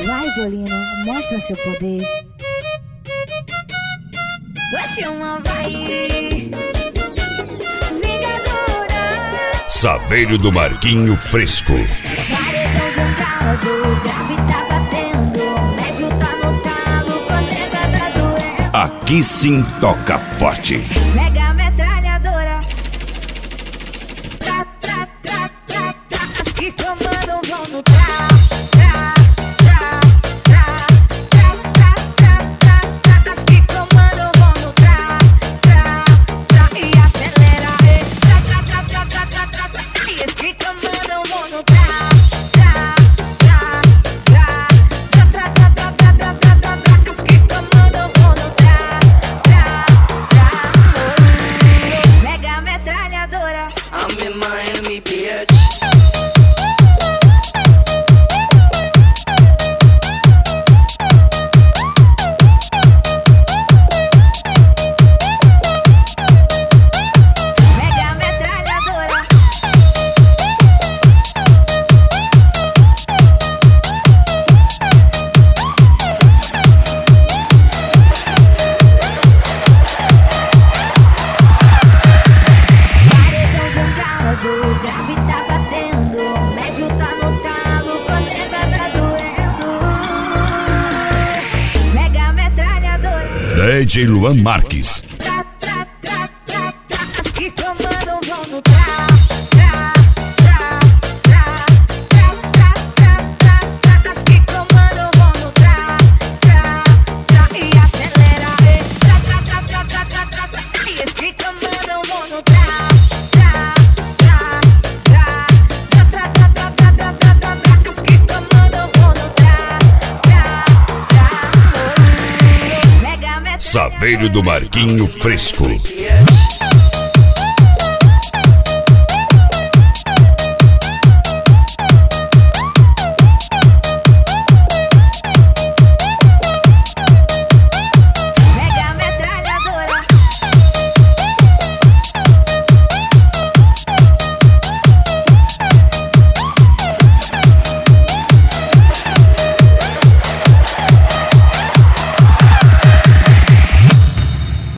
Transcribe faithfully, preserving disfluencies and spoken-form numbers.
Vai, violino, mostra seu poder. Você é uma vai vingadora. Saveiro do Marquinho Fresco. Paredão jogado, grave tá batendo, médio tá no talo, colega tá doendo. Aqui sim toca forte. Mega metralhadora. Tra, tra, tra, tra, tra. As que comandam vão no tra, tra, tra, tra, tra, tra, tra, tra, tra. As que comandam vão no tra, tra, tra. E acelera, e tra, tra, tra, tra, tra, tra, tra, tra. E as que comandam vão no tra, tra, tra, tra, tra, tra, tra, tra, tra, tra, tra, tra. As que comandam vão no tra, tra, tra. Mega metralhadora. I'm in Miami, bitch. Mega metralhadora. Paredão jogado, grave tá batendo, médio tá no talo, colega tá doendo. Mega metralhadora. D J Luan Marques. Tra, tra, tra, tra, tra. As que comandam vão no tra, tra, tra, tra, tra, tra, tra, tra, tra. As que comandam vão no tra, tra, tra. E acelera, e tra, tra, tra, tra, tra, tra, tra, tra. E as que comandam vão no tra, tra, tra, tra, tra, tra, tra, tra, tra, tra, tra, tra. As que comandam vão no tra, tra, tra. Mega metralhadora. Saveiro do Marquinho Fresco. Bitch.